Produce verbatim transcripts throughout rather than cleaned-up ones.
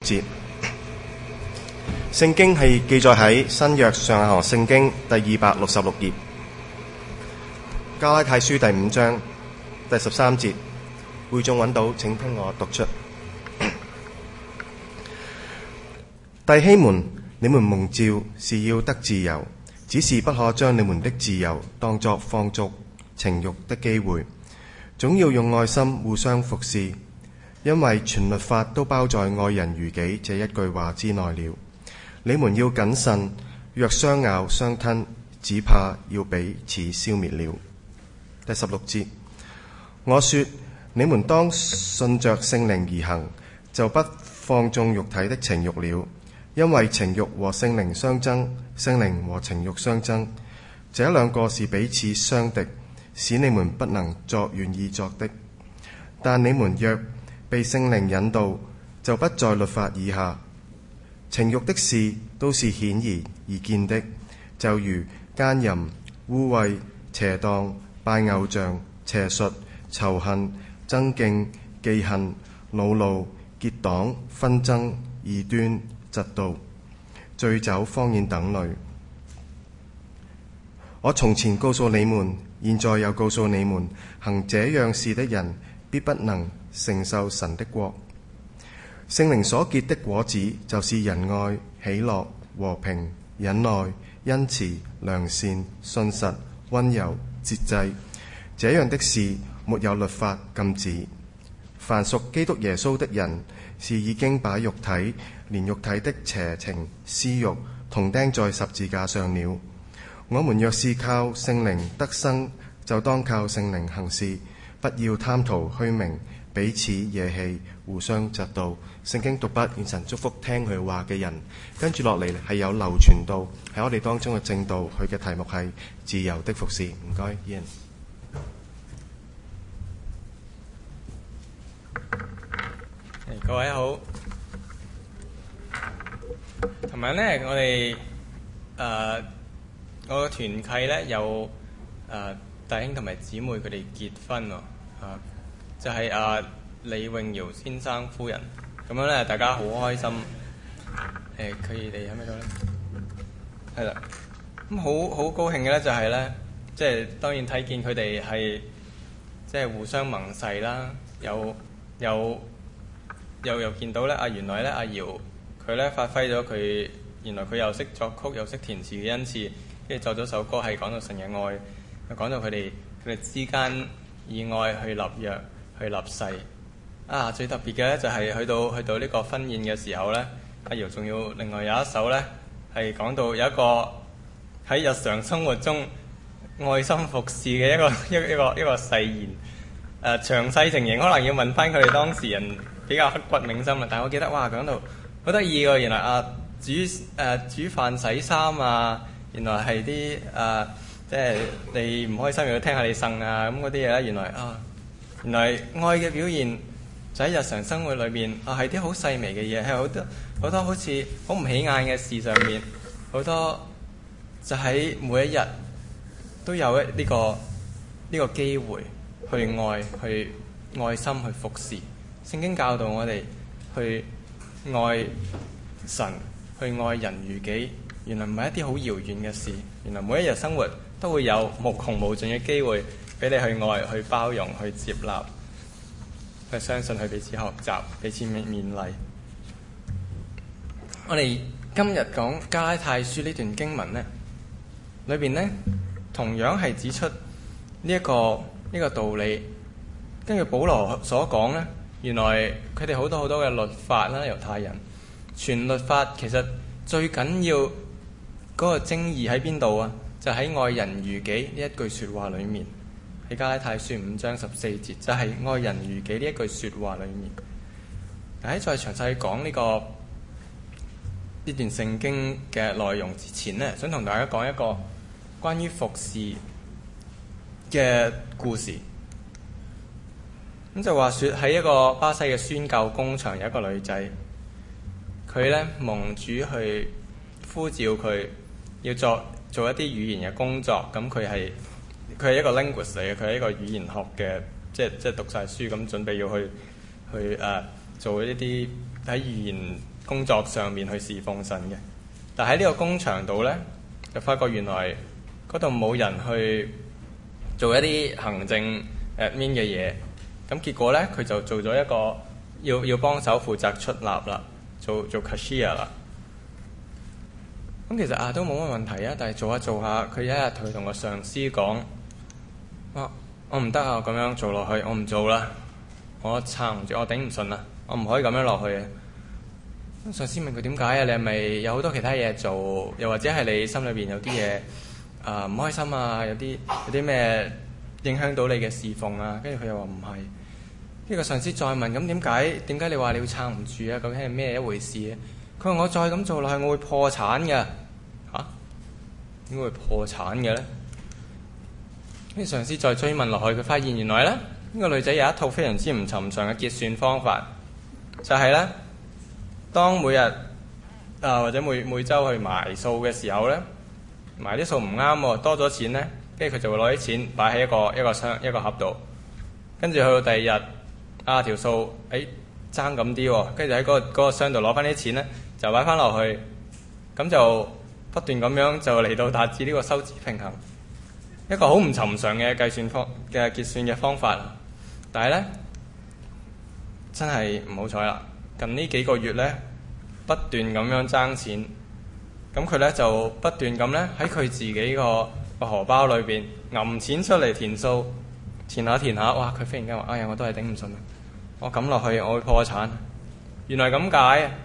節。聖經係記載喺新約上下學聖經第二百六十六頁，加拉太書第五章第十三節。會眾揾到，請聽我讀出。弟兄們，你們蒙召是要得自由，只是不可將你們的自由當作放縱情慾的機會，總要用愛心互相服侍，因為全律法都包在愛人如己這一句話之內了。你們要謹慎，若相咬相吞，只怕要彼此消滅了。第十六節，我說你們當順着聖靈而行，就不放縱肉體的情慾了。因為情慾和聖靈相爭，聖靈和情慾相爭，這兩個是彼此相敵，使你們不能作願意作的。但你們若被聖靈引導，就不在律法以下。情慾的事都是顯而易見的，就如奸淫、污穢、邪蕩、拜偶像、邪術、仇恨、爭競、忌恨、惱怒、結黨、紛爭、異端、嫉妒、醉酒、荒宴等類。我從前告訴你們，現在又告訴你們，行這樣事的人，必不能承受神的國。聖靈所結的果子，就是仁愛、喜樂、和平、忍耐、恩慈、良善、信實、溫柔、節制。這樣的事，沒有律法禁止。凡屬基督耶穌的人，是已經把肉體連肉體的邪情私慾同釘在十字架上了。我們若是靠聖靈得生，就當靠聖靈行事，不要貪圖虛名，彼此惹氣，互相嫉妒。聖經讀畢，願神祝福聽佢話嘅人。跟住落嚟係有流傳道喺我哋當中嘅正道，佢嘅題目係自由的服侍。唔該，Ian。 各位好，琴日咧，我哋誒、呃、我個團契咧有誒、呃、弟兄同埋姊妹佢哋結婚喎，啊，就係、是、阿、呃、李永堯先生夫人，咁樣咧，大家好開心。誒、呃，佢哋喺咩度咧？係啦，咁好好高興嘅咧，就係咧，即係當然睇見佢哋係即係互相盟誓啦，有有。又又見到咧，啊原來咧，阿姚佢咧發揮咗佢，原來佢又識作曲又識填詞嘅恩賜，跟住作咗首歌係講到神嘅愛，又講到佢哋佢哋之間以愛去立約去立誓。啊，最特別嘅咧就係去到去到呢個婚宴嘅時候咧，阿姚仲要另外有一首咧係講到有一個喺日常生活中愛心服侍嘅一個一一個一個誓言。誒、呃、詳細情形可能要問翻佢哋當事人比較刻骨銘心啦，但係我記得哇講到好得意喎，原來啊煮誒、呃、煮飯洗衫啊，原來係啲誒即係你唔開心又要聽下你呻啊咁嗰啲嘢咧，原來啊原來愛嘅表現就喺日常生活裏邊啊，係啲好細微嘅嘢，係好多好多好似好唔起眼嘅事上面，好多就喺每一日都有一、這、呢個呢、這個機會。去愛，去愛心，去服侍。聖經教導我哋去愛神，去愛人如己。原來唔係一啲好遙遠嘅事，原來每一日生活都會有無窮無盡嘅機會俾你去愛、去包容、去接納、去相信、去彼此學習、彼此勉勉勵。我哋今日講加拉太書呢段經文呢，裏邊呢同樣係指出呢、這、一個。呢個道理，根據保羅所講呢，原來佢哋好多好多嘅律法啦，猶太人全律法其實最緊要嗰個精義喺邊度啊？就喺、是、愛人如己呢一句説話裡面，喺加拉太書五章十四節，就係、是、愛人如己呢一句説話裡面。喺再詳細講呢、這個呢段聖經嘅內容之前呢，想同大家講一個關於服侍嘅故事。咁就話說喺一個巴西嘅宣教工場，有一個女仔，佢咧蒙主去呼召佢要做做一啲語言嘅工作。咁佢係佢係一個 linguist 嚟嘅，佢係一個語言學嘅，即係即係讀晒書咁準備要去去誒、呃、做一啲喺語言工作上面去侍奉神嘅。但喺呢個工場度呢，就發覺原來嗰度冇人去做一啲行政 admin 嘅嘢。咁結果呢，佢就做咗一個要要幫手負責出納啦，做做 cashier 啦。咁其實啊都冇乜問題啊，但係做下做下，佢一日佢同個上司講：啊，我唔得啊，咁樣做落去，我唔做啦，我撐唔住，我頂唔順啦，我唔可以咁樣落去嘅。上司問佢點解啊？你係咪有好多其他嘢做？又或者係你心裏邊有啲嘢啊唔開心啊？有啲有啲咩影響到你嘅侍奉啊？跟住佢又話唔係。跟住個上司再問：咁點解點解你話你會撐唔住啊？究竟係咩一回事啊？佢話：我再咁做落去，我會破產㗎。嚇？點解會破產嘅咧？跟住上司再追問落去，佢發現原來咧呢、呢個女仔有一套非常之唔尋常嘅結算方法，就係、是、咧當每日啊、呃、或者每每週去埋數嘅時候咧，埋啲數唔啱喎，多咗錢咧，跟住佢就會攞啲錢擺喺一個一個箱一個盒度，跟住去到第二日啊條數誒爭咁啲喎，跟住喺嗰個嗰、嗰個箱度攞翻啲錢咧，就擺翻落去，咁就不斷咁樣就嚟到達至呢個收支平衡，一個好唔尋常嘅計算方嘅結算嘅方法。但係咧真係唔好彩啦，近呢幾個月咧不斷咁樣爭錢，咁佢咧就不斷咁咧喺佢自己個個荷包裏邊揞錢出嚟填數，填下填下，哇！佢忽然間話：哎呀，我都係頂唔順啊！我咁落去我會破產。原來咁解啊！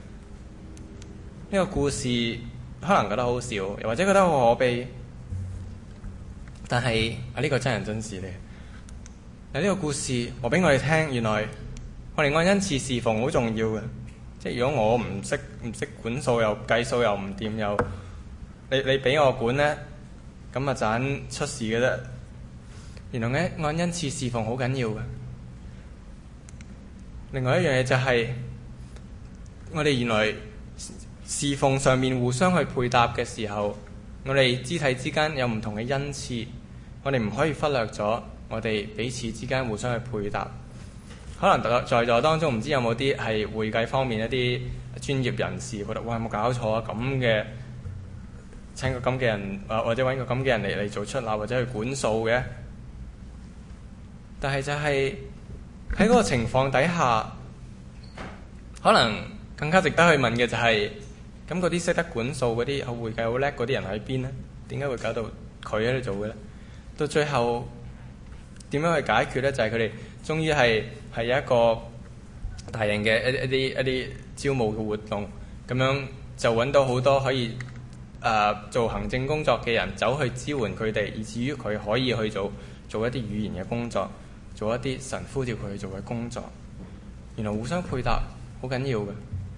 呢個故事可能覺得好笑，又或者覺得好可悲，但係啊呢個真人真事嚟。嗱，呢個故事話俾我哋聽，原來我哋按恩賜侍奉好重要嘅。即係如果我唔識唔識管數，又計數又唔掂，又你你俾我管咧，咁啊盞出事嘅啫。原來咧按恩賜侍奉好緊要嘅。另外一樣嘢就係、是、我哋原來侍奉上面互相去配搭嘅時候，我哋肢體之間有唔同嘅恩賜，我哋唔可以忽略咗我哋彼此之間互相去配搭。可能在座當中唔知有冇啲係會計方面一啲專業人士覺得哇，有冇搞錯啊？咁嘅請個咁嘅人，或者揾個咁嘅人嚟嚟做出納或者去管數嘅。但係就係喺嗰個情況底下，可能更加值得去問嘅就係、是，咁嗰啲識得管數嗰啲好會計好叻嗰啲人喺邊呢？點解會搞到佢喺度做嘅咧？到最後點樣去解決咧？就係佢哋終於係係有一個大型嘅一一啲一啲招募嘅活動，咁樣就揾到好多可以誒、呃、做行政工作嘅人走去支援佢哋，以至於佢可以去做做一啲語言嘅工作，做一啲神呼召佢去做嘅工作。原來互相配搭好緊要嘅。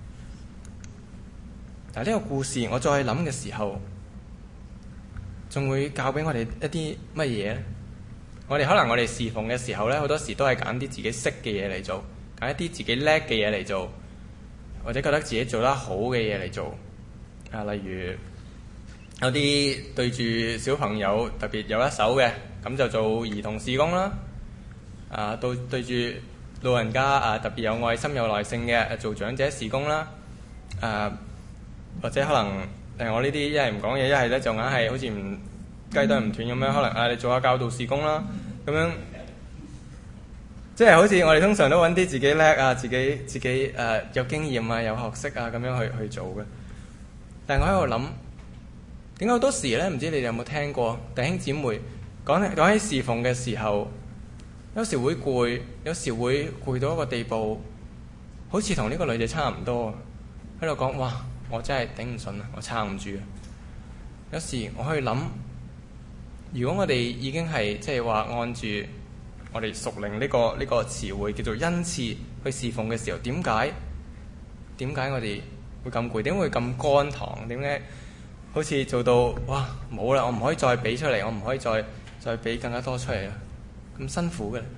但係呢個故事我再諗嘅時候，仲會教俾我哋一啲乜嘢咧？我哋可能我哋侍奉嘅時候咧，好多時都係揀啲自己識嘅嘢嚟做，揀一啲自己叻嘅嘢嚟做，或者覺得自己做得好嘅嘢嚟做。啊，例如有啲對住小朋友特別有一手嘅，咁就做兒童事工啦。啊，到對住老人家啊，特別有愛心有耐性嘅，做長者事工啦。啊，或者可能誒我呢啲一係唔講嘢，一係咧就硬係好似唔雞都唔斷咁樣，可能啊你做下教導事工啦，咁樣即係好似我哋通常都揾啲自己叻啊、自己自己誒、呃、有經驗啊、有學識啊咁樣去去做嘅。但係我喺度諗，點解好多時咧？唔知你哋有冇聽過弟兄姊妹講講起侍奉嘅時候，有時會攰，有時會攰到一個地步，好似同呢個女仔差唔多，喺度講哇！我真係頂唔順啊！我撐唔住啊！有時我去諗，如果我哋已經係即係話按住我哋屬靈呢個呢個詞彙叫做恩賜去侍奉嘅時候，點解點解我哋會咁攰？點會咁乾塘？點解好似做到哇冇啦？我唔可以再俾出嚟，我唔可以再再俾更加多出嚟啦！咁辛苦嘅，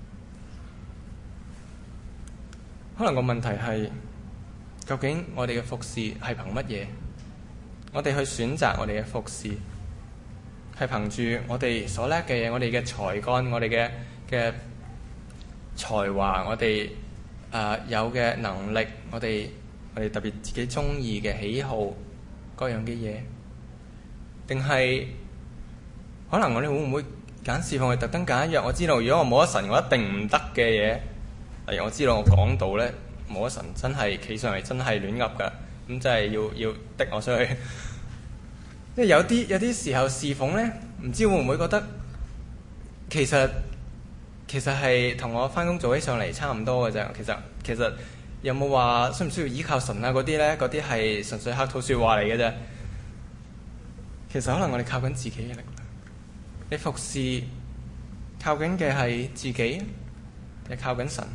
可能個問題係。究竟我哋嘅服侍係憑乜嘢？我哋去選擇我哋嘅服侍係憑住我哋所叻嘅嘢，我哋嘅才幹，我哋嘅嘅才華，我哋誒、呃、有嘅能力，我哋我哋特別自己中意嘅喜好各樣嘅嘢，定係可能我哋會唔會揀侍奉係特登揀一樣？我知道如果我冇咗神，我一定唔得嘅嘢。例如我知道我講道咧冇咗神，真係企上嚟真係亂噏㗎，咁真係要要滴我出去。即係有啲有啲時候侍奉咧，唔知會唔會覺得其實其實係同我翻工做起上嚟差唔多嘅啫。其實其實有冇話需唔需要依靠神啊？嗰啲咧，嗰啲係純粹客套説話嚟嘅啫。其實可能我哋靠緊自己嘅力量。你服侍靠緊嘅係自己，你靠緊神。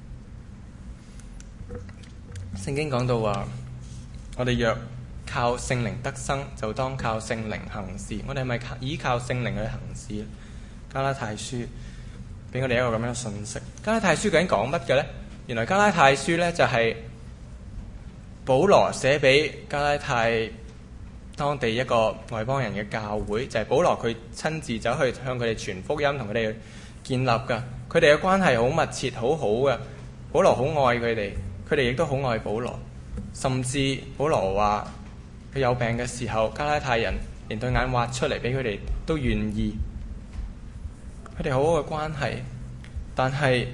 聖經講到話，我哋若靠聖靈得生，就當靠聖靈行事。我哋係咪依靠聖靈去行事？加拉太書俾我哋一個咁樣嘅信息。加拉太書究竟講乜嘅呢？原來加拉太書呢，就係保羅寫俾加拉太當地一個外邦人嘅教會，就係保羅佢親自走去向佢哋傳福音，同佢哋建立㗎。佢哋嘅關係好密切，好好嘅。保羅好愛佢哋，佢哋亦都好愛保羅。甚至保羅話佢有病嘅時候，加拉太人連對眼挖出嚟俾佢哋都願意。佢哋好好嘅關係，但係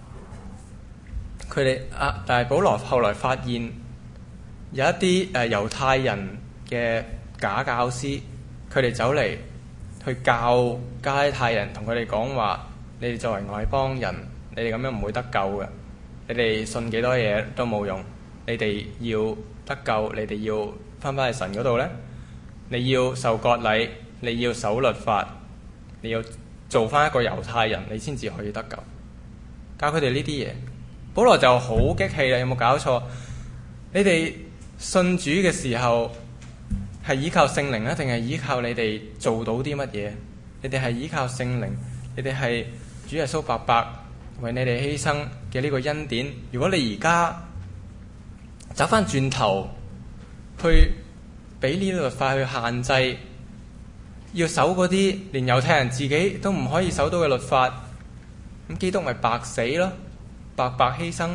佢哋啊，但係保羅後來發現有一啲誒、呃、猶太人嘅假教師，佢哋走嚟去教加拉太人，同佢哋講話：你哋作為外邦人，你哋咁樣唔會得救嘅。你哋信幾多嘢都冇用。你哋要得救，你哋要翻返去神嗰度呢，你要受割禮，你要守律法，你要做翻一個猶太人，你先至可以得救。教佢哋呢啲嘢，保羅就好激氣啦！有冇搞錯？你哋信主嘅時候係依靠聖靈啊，定係依靠你哋做到啲乜嘢？你哋係依靠聖靈，你哋係主耶穌白白為你哋犧牲嘅呢個恩典。如果你而家走翻轉頭去俾呢啲律法去限制，要守嗰啲連猶太人自己都唔可以守到嘅律法，咁基督咪白死咯，白白犧牲。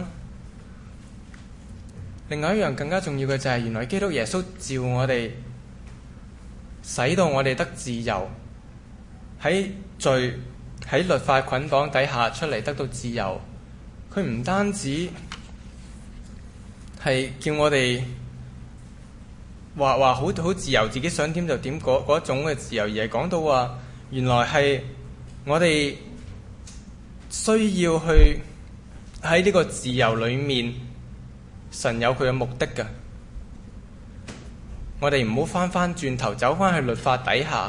另外一樣更加重要嘅就係，原來基督耶穌召我哋，使到我哋得自由，喺罪喺律法捆綁底下出嚟得到自由。佢唔單止係叫我哋話話好好自由，自己想點就點嗰嗰種嘅自由，而係講到話原來係我哋需要去喺呢個自由裏面，神有佢嘅目的㗎。我哋唔好翻翻轉頭走翻去律法底下，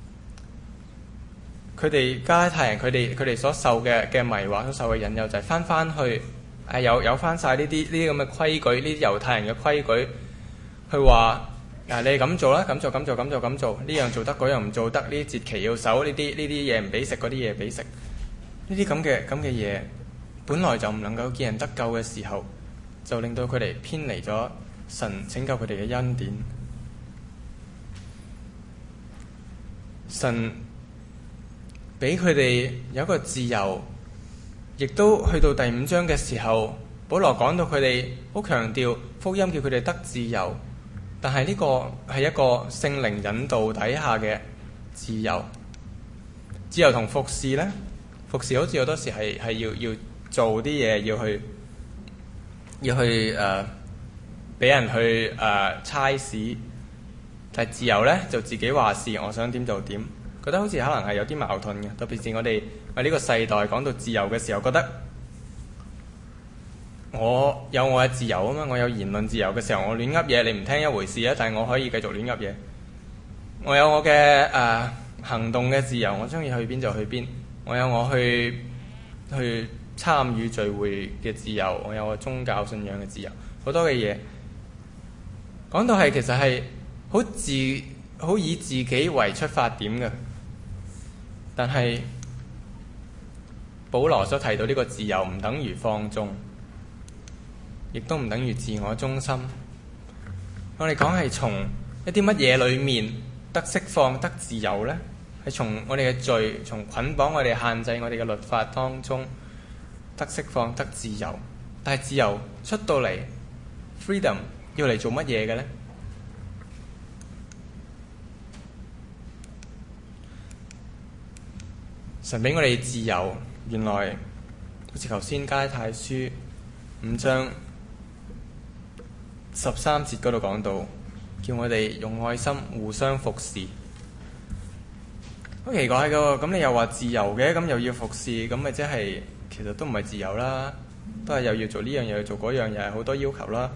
佢哋加拉太人佢哋佢哋所受嘅嘅迷惑，所受嘅引誘就係翻翻去。係有有翻晒呢啲呢啲咁嘅規矩，呢啲猶太人嘅規矩，去話嗱，你哋咁做啦，咁做咁做咁做咁做，呢樣做得，嗰樣唔做得，呢啲節期要守，呢啲呢啲嘢唔俾食，嗰啲嘢俾食，呢啲咁嘅咁嘅嘢，本來就唔能夠見人得救嘅時候，就令到佢哋偏離咗神拯救佢哋嘅恩典。神俾佢哋有一個自由。亦都去到第五章嘅時候，保羅講到佢哋好強調福音叫佢哋得自由，但係呢個係一個聖靈引導底下嘅自由。自由同服侍呢？服侍好似好多時係係要要做啲嘢，要去要去誒俾、呃、人去誒差使，但係自由呢，就自己話事，我想點就點。覺得好似可能係有啲矛盾嘅，特別是我哋喺呢個世代講到自由嘅時候，覺得我有我嘅自由啊嘛，我有言論自由嘅時候，我亂噏嘢你唔聽一回事啊，但係我可以繼續亂噏嘢。我有我嘅誒、呃、行動嘅自由，我中意去邊就去邊。我有我去去參與聚會嘅自由，我有我宗教信仰嘅自由，好多嘅嘢講到係其實係好自好以自己為出發點嘅。但係保羅所提到呢個自由唔等於放縱，亦都唔等於自我中心。我哋講係從一啲乜嘢裏面得釋放得自由呢？係從我哋嘅罪，從捆綁我哋限制我哋嘅律法當中得釋放得自由。但係自由出到嚟 freedom 要嚟做乜嘢嘅呢？神俾我哋自由，原來好似頭先加拉太書五章十三節嗰度講到，叫我哋用愛心互相服侍。好奇怪㗎喎，咁你又話自由嘅，咁又要服侍，咁咪即係其實都唔係自由啦，都係又要做呢樣又要做嗰樣，又係好多要求啦。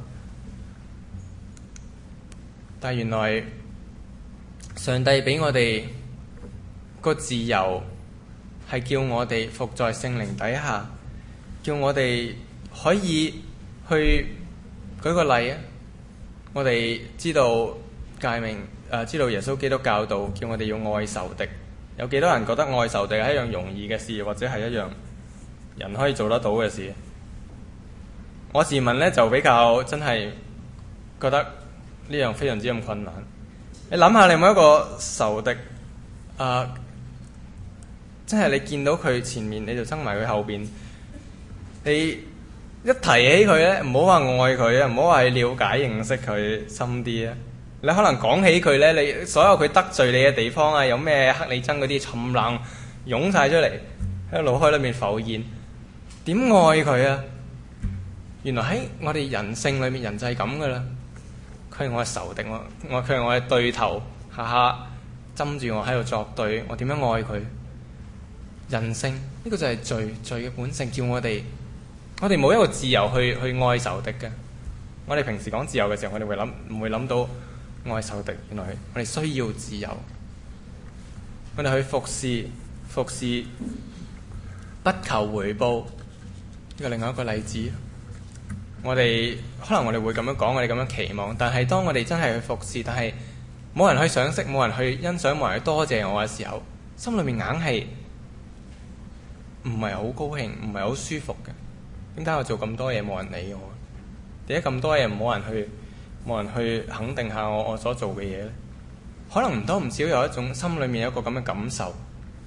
但係原來上帝俾我哋個自由，係叫我哋服在聖靈底下，叫我哋可以去舉個例啊！我哋知道誡命，誒、呃、知道耶穌基督教導，叫我哋要愛仇敵。有幾多人覺得愛仇敵係一樣容易嘅事，或者係一樣人可以做得到嘅事？我自問呢，就比較真係覺得呢樣非常之咁困難。你諗下，你有冇一個仇敵啊？真係你見到佢前面，你就憎埋佢後邊。你一提起佢咧，唔好話愛佢啊，唔好話去了解認識佢深啲啊。你可能講起佢咧，你所有佢得罪你嘅地方啊，有咩黑你憎嗰啲冚冷湧晒出嚟喺腦海裏面浮現。點愛佢啊？原來喺我哋人性裏面，人就係咁噶啦。佢係我嘅仇敵，我我佢係我嘅對頭，下下針住我喺度作對，我點樣愛佢？人性呢、這個就係罪，罪嘅本性，叫我哋，我哋冇一個自由去去愛仇敵嘅。我哋平時講自由嘅時候，我哋會諗唔會諗到愛仇敵？原來我哋需要自由，我哋去服侍，服侍不求回報。呢個另外一個例子，我哋可能我哋會咁樣講，我哋咁樣期望，但係當我哋真係去服侍，但係冇人去賞識，冇人去欣賞，冇人去多謝我嘅時候，心裏面硬係唔係好高興，唔係好舒服嘅。點解我做咁多嘢冇人理我？點解咁多嘢冇人去冇人去肯定下我我所做嘅嘢呢？可能唔多唔少有一種心裏面有一個咁嘅感受。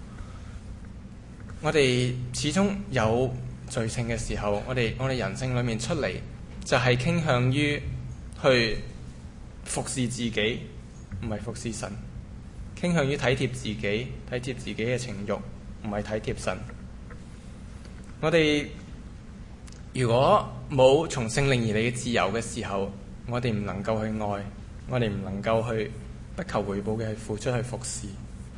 我哋始終有罪性嘅時候，我哋我哋人性裏面出嚟就係傾向於去服侍自己，唔係服侍神。傾向於體貼自己，體貼自己嘅情慾，唔係體貼神。我哋如果冇從聖靈而嚟嘅自由嘅時候，我哋唔能夠去愛，我哋唔能夠去不求回報嘅去付出去服侍。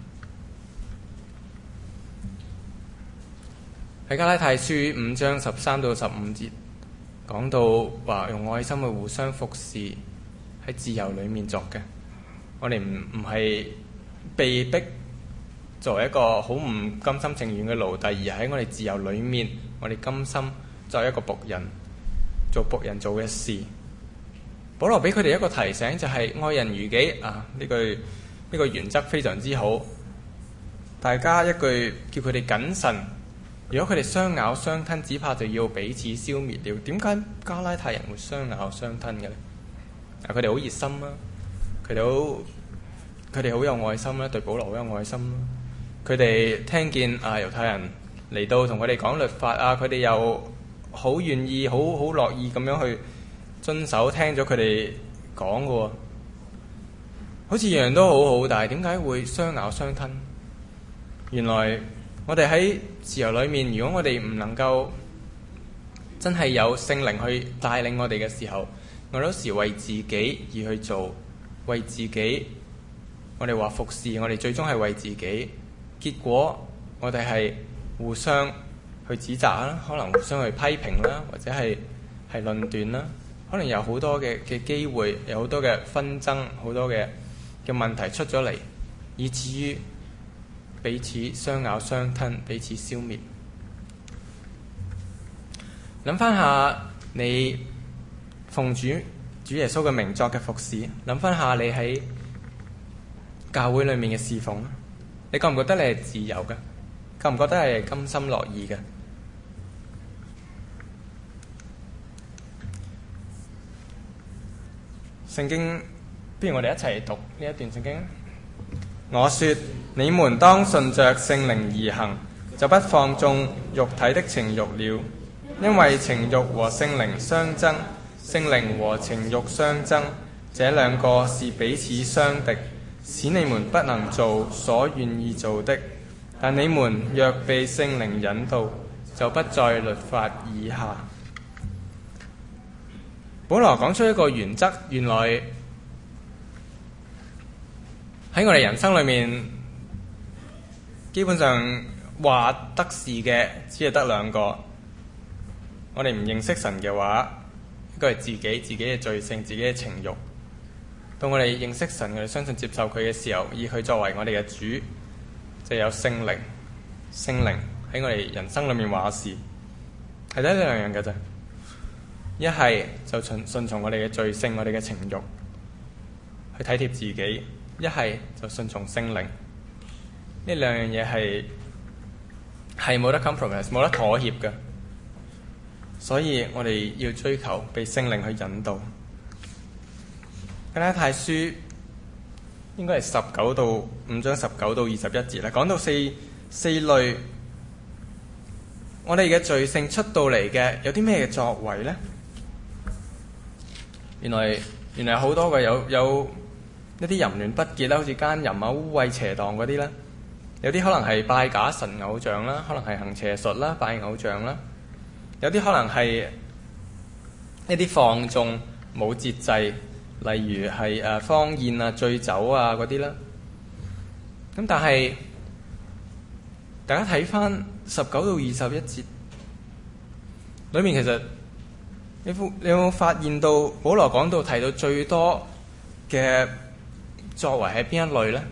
喺加拉太書五章十三到十五節講到話用愛心去互相服侍，喺自由裏面作嘅。我哋唔唔係被逼作為一個好唔甘心情願嘅奴隸，而喺我哋自由裏面，我哋甘心作為一個僕人，做僕人做嘅事。保羅俾佢哋一個提醒，就係、是、愛人如己啊！呢句呢個原則非常之好。大家一句叫佢哋謹慎，如果佢哋相咬相吞，只怕就要彼此消滅了。點解加拉太人會相咬相吞嘅呢？啊，佢哋好熱心啦，佢哋好佢哋好有愛心啦，對保羅好有愛心啦。佢哋聽見啊猶太人嚟到同佢哋講律法啊，佢哋又好願意、好好樂意咁樣去遵守，聽咗佢哋講嘅喎，好似樣樣都好好，但係點解會相咬相吞？原來我哋喺自由裏面，如果我哋唔能夠真係有聖靈去帶領我哋嘅時候，我哋有時為自己而去做，為自己，我哋話服侍，我哋最終係為自己。結果我哋係互相去指責啦，可能互相去批評啦，或者係係論斷啦，可能有好多嘅嘅機會，有好多嘅紛爭，好多嘅嘅問題出咗嚟，以至於彼此相咬相吞，彼此消滅。諗翻下你奉主主耶穌嘅名作嘅服侍，諗翻下你喺教會裏面嘅侍奉，你覺唔覺得你係自由嘅？覺唔覺得你係甘心樂意嘅？聖經，不如我哋一齊讀呢一段聖經。我說，你們當順着聖靈而行，就不放縱肉體的情慾了，因為情慾和聖靈相爭， 聖靈和情慾相爭，這兩個是彼此相敵，使你們不能做所願意做的。但你們若被聖靈引導，就不在律法以下。保羅講出一個原則，原來喺我哋人生裏面，基本上話得事嘅只係得兩個。我哋唔認識神嘅話，一個係自己自己嘅罪性、自己嘅情慾。到我哋認識神，我哋相信接受佢嘅時候，以佢作為我哋嘅主，就有聖靈。聖靈喺我哋人生裏面話事，係得呢兩樣嘅啫。一係就順順從我哋嘅罪性、我哋嘅情慾，去體貼自己；一係就順從聖靈。呢兩樣嘢係係冇得 compromise，冇得妥協嘅。所以我哋要追求被聖靈去引導。加拉太書應該係十九到五章十九到二十一節啦，講到四四類我哋嘅罪性出到嚟嘅，有啲咩嘅作為呢？原來原來好多嘅，有有一啲淫亂不潔啦，好似奸淫啊、污穢邪蕩嗰啲啦。有啲可能係拜假神偶像啦，可能係行邪術啦、拜偶像啦。有啲可能係一啲放縱冇節制，例如係誒荒宴啊、醉酒啊嗰啲啦。咁但係大家睇翻十九到二十一節裏面，其實你你有冇發現到保羅講到提到最多嘅作為係邊一類呢？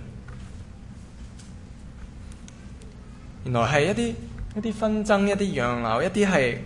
原來係一啲一啲紛爭、一啲嚷鬧、一啲係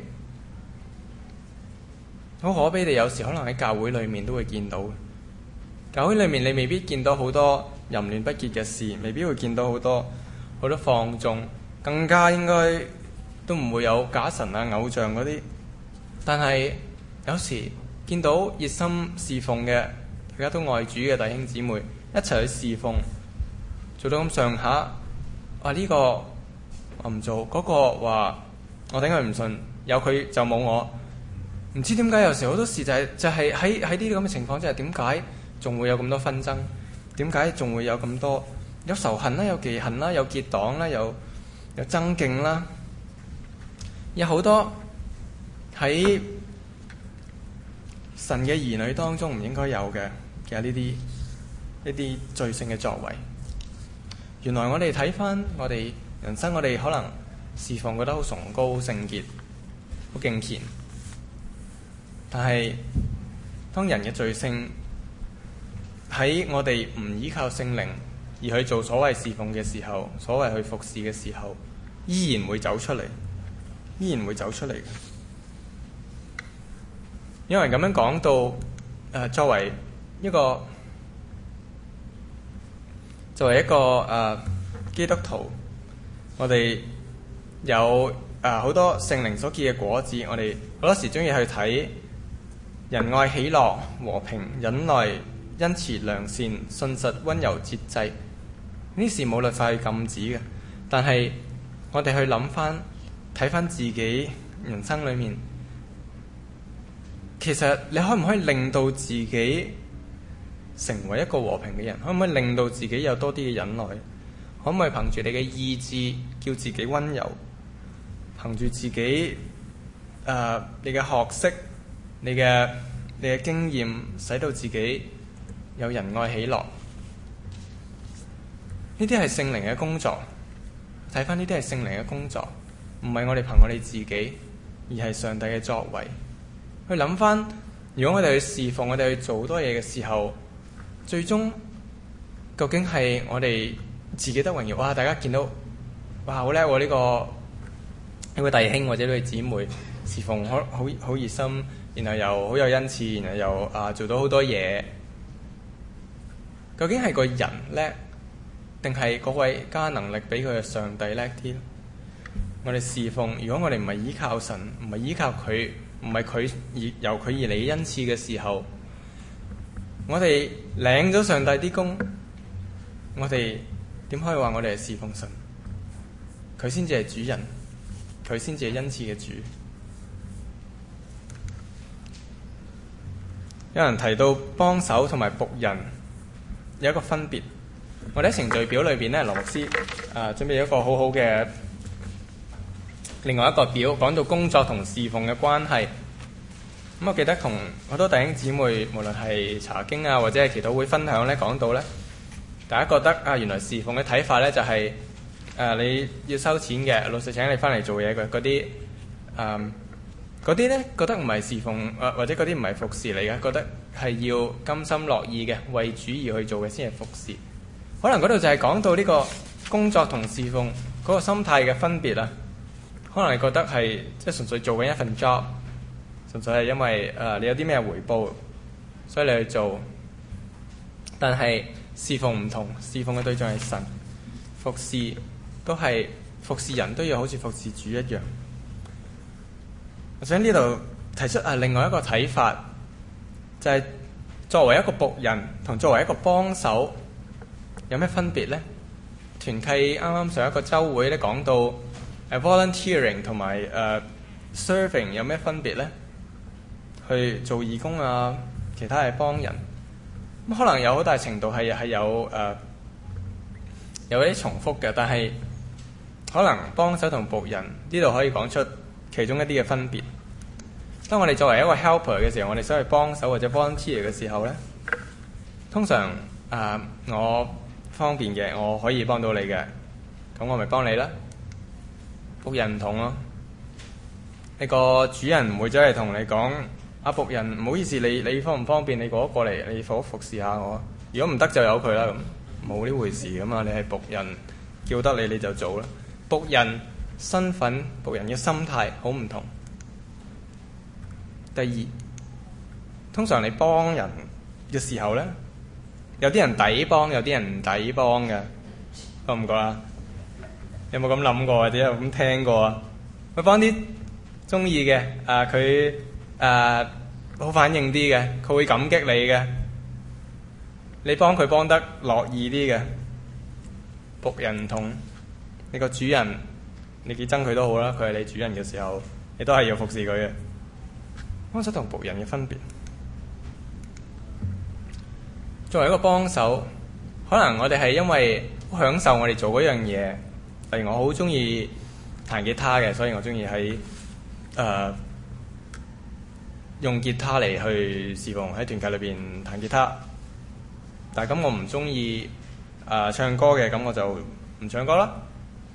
好可悲地，有時可能喺教會裏面都會見到。教會裏面你未必見到好多淫亂不潔嘅事，未必會見到好多好多放縱，更加應該都唔會有假神啊、偶像嗰啲。但係有時見到熱心侍奉嘅，大家都愛主嘅弟兄姊妹一齊去侍奉，做到咁上下，話呢個我唔做，嗰個話我頂佢唔順，有佢就冇我。唔知點解有時好多事就係就係喺喺呢啲咁嘅情況之下，點解仲會有咁多紛爭？點解仲會有咁多有仇恨啦、有忌恨啦、有結黨啦、有有爭競啦？有好多喺神嘅兒女當中唔應該有嘅嘅呢啲呢啲罪性嘅作為。原來我哋睇翻我哋人生，我哋可能侍奉覺得好崇高、聖潔、好敬虔。但係，當人嘅罪性喺我哋唔依靠聖靈而去做所謂侍奉嘅時候，所謂去服侍嘅時候，依然會走出嚟，依然會走出嚟嘅。有人咁樣講到，誒、呃、作為一個作為一個誒、呃、基督徒，我哋有誒好多聖靈所結嘅果子，我哋好多時鍾意去睇。仁愛、喜樂、和平、忍耐、恩慈、良善、信實、溫柔、節制，呢事冇律法去禁止嘅。但係我哋去諗翻，睇翻自己人生裏面，其實你可唔可以令到自己成為一個和平嘅人？可唔可以令到自己有多啲嘅忍耐？可唔可以憑住你嘅意志叫自己溫柔？憑住自己誒、呃、你嘅學識？你嘅你嘅經驗，使到自己有仁愛喜樂，呢啲係聖靈嘅工作。睇翻呢啲係聖靈嘅工作，唔係我哋憑我哋自己，而係上帝嘅作為。去諗翻，如果我哋去侍奉，我哋去做好多嘢嘅時候，最終究竟係我哋自己得榮耀？哇！大家見到哇好叻喎！呢、這個呢位弟兄或者呢位姊妹侍奉好好好熱心。然後又好有恩賜，然後又啊做到好多嘢。究竟係個人叻，定係嗰位加能力俾佢嘅上帝叻啲？我哋侍奉，如果我哋唔係依靠神，唔係依靠佢，唔係佢而由佢而嚟恩賜嘅時候，我哋領咗上帝啲工，我哋點可以話我哋係侍奉神？佢先至係主人，佢先至係恩賜嘅主。 有人提到幫手同埋僕人有一個分別。我哋喺程序表裏邊咧，羅牧師啊準備一個好好嘅另外一個表，講到工作同侍奉嘅關係。咁我記得同好多弟兄姊妹，無論係查經啊，或者係祈禱會分享咧，講到咧，大家覺得啊，原來侍奉嘅睇法咧就係、是、誒、啊、你要收錢嘅，老細請你翻嚟做嘢嘅嗰啲，誒嗰啲咧覺得唔係侍奉，誒、啊、或者嗰啲唔係服侍嚟嘅，覺得係要甘心樂意嘅，為主而去做嘅先係服侍。可能嗰度就係講到呢個工作同侍奉嗰個心態嘅分別啊。可能你覺得係即係純粹做緊一份 job， 純粹係因為誒、呃、你有啲咩回報，所以你去做。但係侍奉唔同，侍奉嘅對象係神，服侍都係服侍人都要好似服侍主一樣。我想呢度提出啊另外一個睇法，就係、是、作為一個僕人同作為一個幫手有咩分別呢？團契啱啱上一個週會咧講到誒、uh, volunteering 同埋誒、uh, serving 有咩分別呢？去做義工啊，其他係幫人咁，可能有好大程度係係有誒、uh, 有啲重複嘅，但係可能幫手同僕人呢度可以講出其中一啲嘅分別。當我哋作為一個 helper 嘅時候，我哋想去幫手或者 volunteer 嘅時候呢，通常誒、uh, 我方便嘅，我可以幫到你嘅，咁我咪幫你啦。僕人唔同咯，你個主人唔會走嚟同你講，啊僕人唔好意思，你你方唔方便？你過一過嚟，你服服侍下我。如果唔得就由佢啦，咁冇呢回事噶嘛。你係僕人，叫得你你就做啦。僕人身份、僕人嘅心態好唔同。第二，通常你幫人嘅時候呢，有啲人抵幫，有啲人唔抵幫嘅，覺唔覺啊？有冇咁諗過或者有咁聽過啊？去幫啲中意嘅，啊佢誒好反應啲嘅，佢會感激你嘅，你幫佢幫得樂意啲嘅。僕人唔同，你個主人你幾憎佢都好啦，佢係你主人嘅時候，你都係要服侍佢嘅。幫手同僕人嘅分別。作為一個幫手，可能我哋係因為好享受我哋做嗰樣嘢，例如我好中意彈吉他嘅，所以我中意喺誒用吉他嚟去侍奉喺團契裏邊彈吉他。但係咁我唔中意誒唱歌嘅，咁我就唔唱歌啦。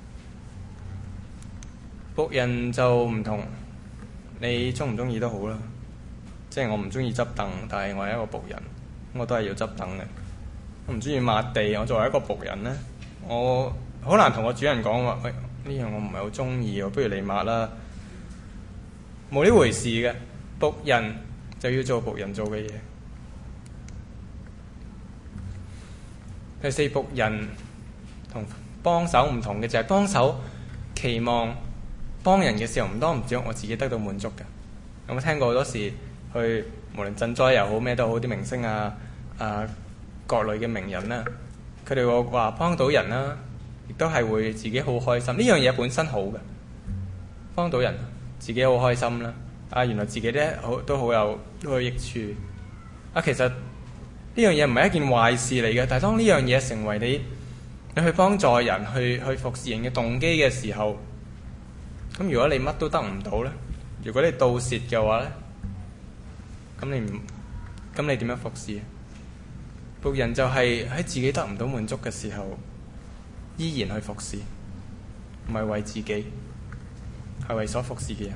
僕人就唔同，你中唔中意都好啦。即係我唔中意執凳，但係我係一個僕人。我都係要執凳嘅，我唔中意抹地。我作為一個僕人呢，我好難同我主人講話，喂，呢樣我唔係好中意，不如你抹啦。冇呢回事嘅，僕人就要做僕人做嘅嘢。第四，僕人同幫手唔同嘅就係幫手期望幫人嘅時候唔多唔少，我自己得到滿足嘅。有冇聽過好多時去無論賑災又好咩都好，啲明星啊啊各類嘅名人啦、啊，佢哋會話幫到人啦、啊，亦都係會自己好開心。呢樣嘢本身好嘅，幫到人自己好開心啦。啊，原來自己咧好都好有都有益處。啊，其實呢樣嘢唔係一件壞事嚟嘅，但係當呢樣嘢成為你你去幫助人、去去服侍人嘅動機嘅時候，咁如果你乜都得唔到咧，如果你盜竊嘅話咧，咁你唔，咁你點樣服侍？僕人就係喺自己得唔到滿足嘅時候，依然去服侍，唔係為自己，係為所服侍嘅人。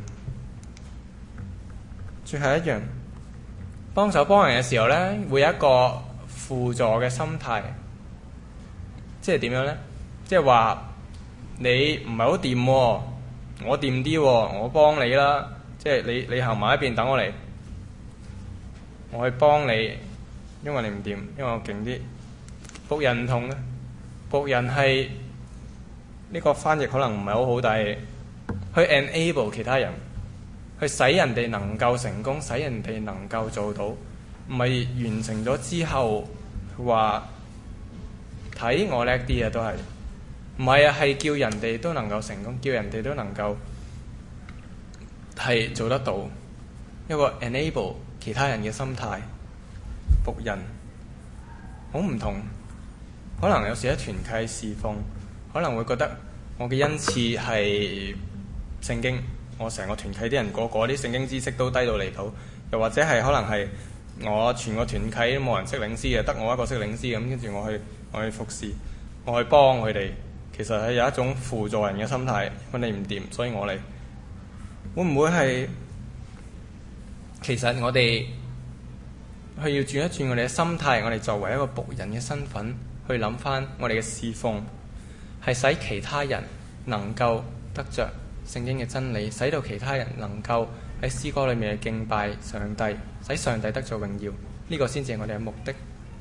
最後一樣，幫手幫人嘅時候呢，會有一個輔助嘅心態，即係點樣呢？即係話你唔係好掂喎，我掂啲喎，我幫你啦。即係你你行埋一邊等我嚟。我去幫你，因為你唔掂，因為我勁啲。僕人唔同嘅，僕人係呢個翻譯可能唔係好好，但係去 enable 其他人，去使人哋能夠成功，使人哋能夠做到，唔係完成咗之後話睇我叻啲啊，都係唔係啊？係叫人哋都能夠成功，叫人哋都能夠係做得到，一個 enable其他人嘅心態， 僕人好唔同。可能有時喺團契侍奉，可能會覺得我嘅恩賜係聖經，我成個團契啲人個個啲聖經知識都低到離譜，又或者係可能係我全個團契都冇人識領詩嘅，得我一個識領詩咁，跟住我去我去服侍，我去幫佢哋，其實係有一種輔助人嘅心態。我哋唔掂，所以我嚟。會唔會係其實我哋去要轉一轉我哋嘅心態？我哋作為一個僕人嘅身份去諗翻我哋嘅侍奉，係使其他人能夠得着聖經嘅真理，使到其他人能夠喺詩歌裏面去敬拜上帝，使上帝得咗榮耀。呢個先至係我哋嘅目的。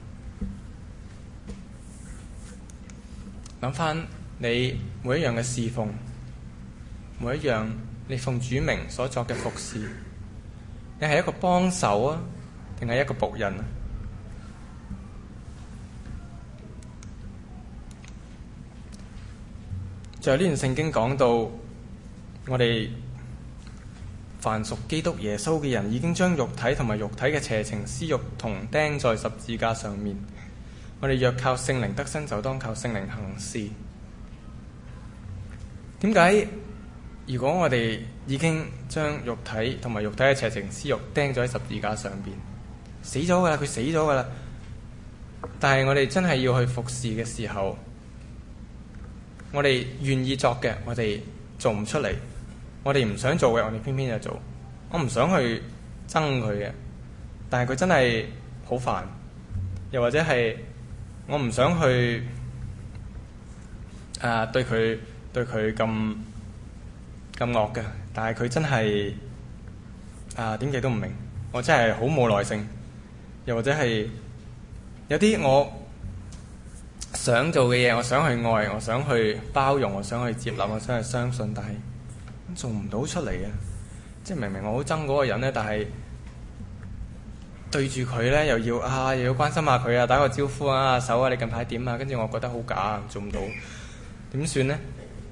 諗翻你每一樣嘅侍奉，每一樣你奉主名所作嘅服侍，你係一個幫手啊，定係一個僕人啊？就係呢段聖經講到，我哋凡屬基督耶穌嘅人，已經將肉體同埋肉體嘅邪情私慾同釘在十字架上面。我哋若靠聖靈得生，就當靠聖靈行事。點解？如果我哋已經將肉體同埋肉體嘅邪情私慾釘咗喺十字架上邊，死咗噶啦，佢死咗噶啦。但係我哋真係要去服侍嘅時候，我哋願意作嘅，我哋做唔出嚟；我哋唔想做嘅，我哋偏偏就做。我唔想去憎佢嘅，但係佢真係好煩。又或者係我唔想去啊、呃、對佢對佢咁咁惡嘅，但係佢真係啊點解都唔明，我真係好冇耐性。又或者係有啲我想做嘅嘢，我想去愛，我想去包容，我想去接納，我想去相信，但係做唔到出嚟嘅。即係明明我好憎嗰個人咧，但係對住佢咧又要啊又要關心下佢啊，打個招呼啊，手啊，你近排點啊？跟住我覺得好假，做唔到，點算呢？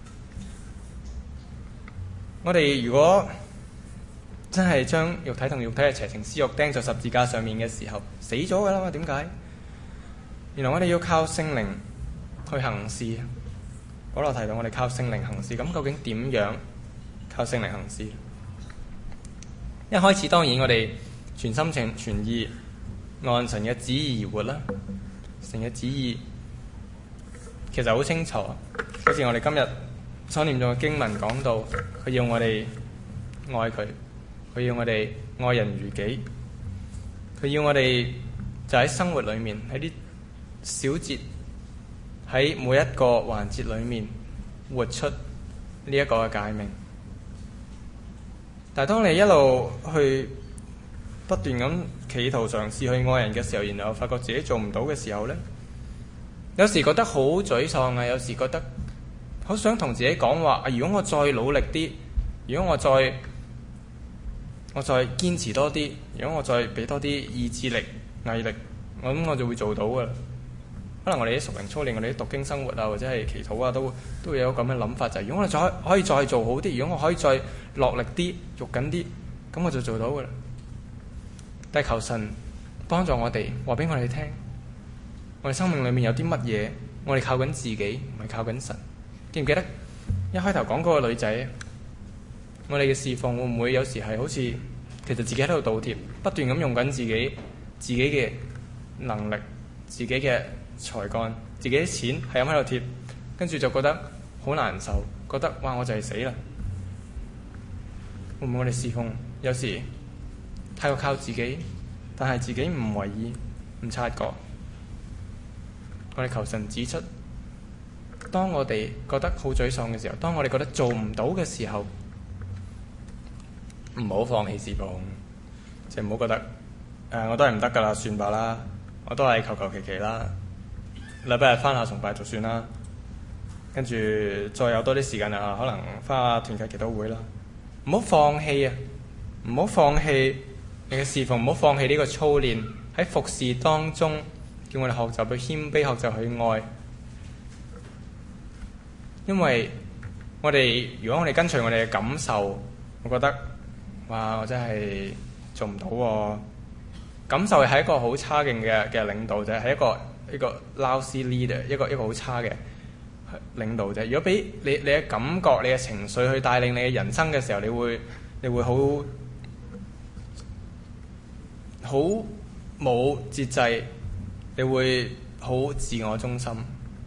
我哋如果真係將肉體同肉體嘅邪情私慾釘在十字架上面嘅時候，死咗㗎啦嘛？點解？原來我哋要靠聖靈去行事。保羅提到我哋靠聖靈行事，咁究竟點樣靠聖靈行事？一開始當然我哋全心情全意按神嘅旨意而活啦。神嘅旨意其實好清楚，好似我哋今日所念咗嘅經文講到，佢要我哋愛佢，佢要我哋愛人如己，佢要我哋就喺生活裏面，喺啲小節，喺每一個環節裏面活出呢一個嘅誡命。但係當你一路去不斷咁企圖嘗試去愛人嘅時候，然後發覺自己做唔到嘅時候呢，有時覺得好沮喪啊，有時覺得好想同自己講話啊，如果我再努力啲，如果我再我再堅持多啲，如果我再俾多啲意志力、毅力，我諗我就會做到噶啦。可能我哋啲屬靈操練，我哋啲讀經生活啊，或者係祈禱啊，都都會有咁嘅諗法，就係、是、如果我再可以再做好啲，如果我可以再落力啲、肉緊啲，咁我就做到噶啦。但係求神幫助我哋，話俾我哋聽，我哋生命裏面有啲乜嘢，我哋靠緊自己，唔係靠緊神。記唔記得一開頭講嗰個女仔？我哋嘅侍奉會唔會有時係好似其實自己喺度倒貼，不斷咁用緊自己自己嘅能力、自己嘅才幹、自己啲錢係咁喺度貼，跟住就覺得好難受，覺得哇我就係死啦！會唔會我哋侍奉有時太過靠自己，但係自己唔為意、唔察覺？我哋求神指出，當我哋覺得好沮喪嘅時候，當我哋覺得做唔到嘅時候，唔好放棄侍奉，即係唔好覺得誒、呃、我都係唔得㗎啦，算吧啦，我都係求求其其啦，禮拜日翻下崇拜就算啦，跟住再有多啲時間啊，可能翻下團契祈禱會啦。唔好放棄啊！唔好放棄你嘅侍奉，唔好放棄呢個操練，喺服侍當中，叫我哋學習去謙卑，學習去愛。因為我哋如果我哋跟隨我哋嘅感受，我覺得哇，我真係做唔到喎， 感受係一個好差勁嘅嘅領導者，係一個一個 lousy leader，一個一個好差嘅領導者。如果俾你你嘅感覺、你嘅情緒去帶領你嘅人生嘅時候，你會你會好好冇節制，你會好自我中心。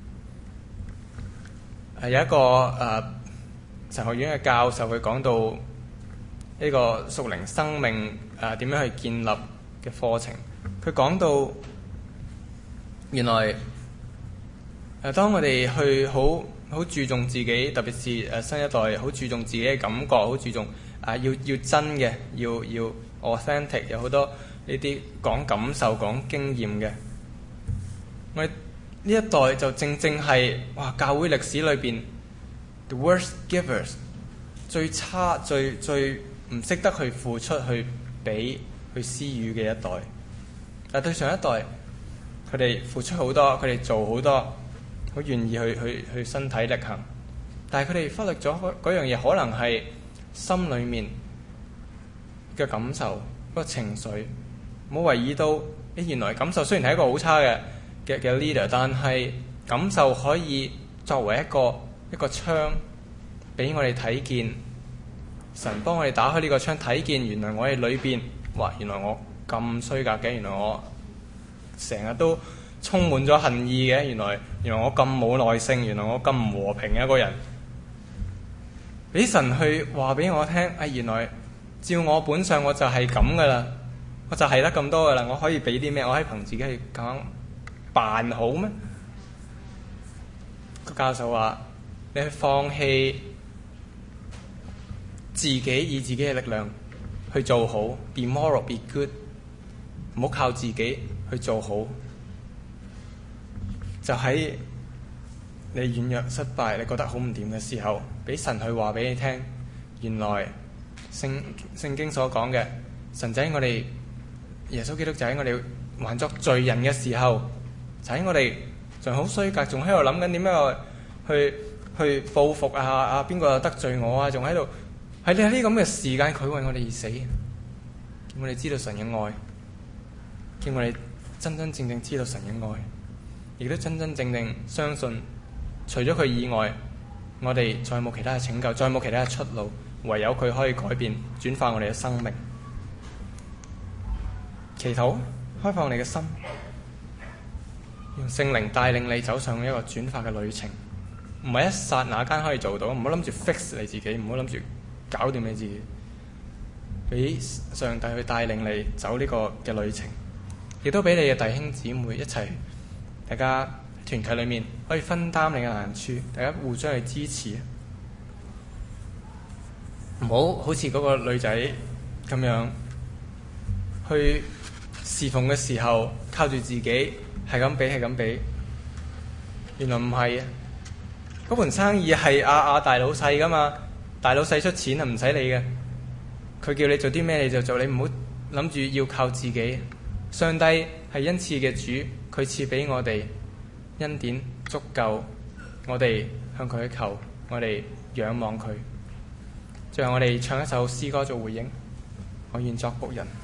係有一個誒、呃、神學院嘅教授，佢講到呢個屬靈生命誒點、呃、樣去建立嘅課程。佢講到原來誒、呃、當我哋去好好注重自己，特別是誒、呃、新一代好注重自己嘅感覺，好注重啊、呃、要要真嘅，要要 authentic， 有好多呢啲講感受、講經驗嘅。我哋呢一代就正正係哇教會歷史裏邊 the worst givers， 最差、最最唔識得去付出、去俾、去施予嘅一代。但對上一代，佢哋付出好多，佢哋做好多，好願意去去去身體力行。但係佢哋忽略咗嗰樣嘢，可能係心裏面嘅感受、嗰個情緒，冇為意到誒原來感受雖然係一個好差嘅嘅嘅 leader， 但係感受可以作為一個一個窗，俾我哋睇見神幫我哋打開呢個窗，睇見原來我哋裏邊，哇！原來我咁衰格嘅，原來我成日都充滿咗恨意嘅，原來原來我咁冇耐性，原來我咁唔和平嘅一個人，俾神去話俾我聽，誒、哎、原來照我本相我就係咁噶啦，我就係得咁多噶啦，我可以俾啲咩？我可以憑自己去講扮好咩？個教授話：你去放棄自己，以自己嘅力量去做好 ，be moral, be good， 唔好靠自己去做好。就喺你軟弱失敗，你覺得好唔掂嘅時候，俾神去話俾你聽，原來聖聖經所講嘅神仔，我哋耶穌基督就喺我哋還作罪人嘅時候，就喺我哋仲好衰格，仲喺度諗緊點樣去去報復啊啊邊個得罪我啊，仲喺度喺呢啲咁嘅時間，佢為我哋而死，叫我哋知道神嘅愛，叫我哋真真正正知道神嘅愛，亦都真真正正相信，除咗佢以外，我哋再冇其他嘅拯救，再冇其他嘅出路，唯有佢可以改變轉化我哋嘅生命。祈禱，開放你嘅心，用聖靈帶領你走上一個轉化嘅旅程，唔係一剎那間可以做到，唔好諗住 fix 你自己，唔好諗住搞掂你自己，俾上帝去帶領你走呢個嘅旅程，亦都俾你嘅弟兄姊妹一齊，大家團契裏面可以分擔你嘅難處，大家互相去支持，唔好好似嗰個女仔咁樣去侍奉嘅時候靠住自己係咁俾係咁俾，原來唔係啊！嗰盤生意係阿阿大老細噶嘛，大老細出錢啊，唔使你嘅，佢叫你做啲咩你就做，你唔好諗住要靠自己。上帝係恩賜嘅主，佢賜俾我哋恩典足夠，我哋向佢求，我哋仰望佢。最後我哋唱一首詩歌做回應，我願作僕人。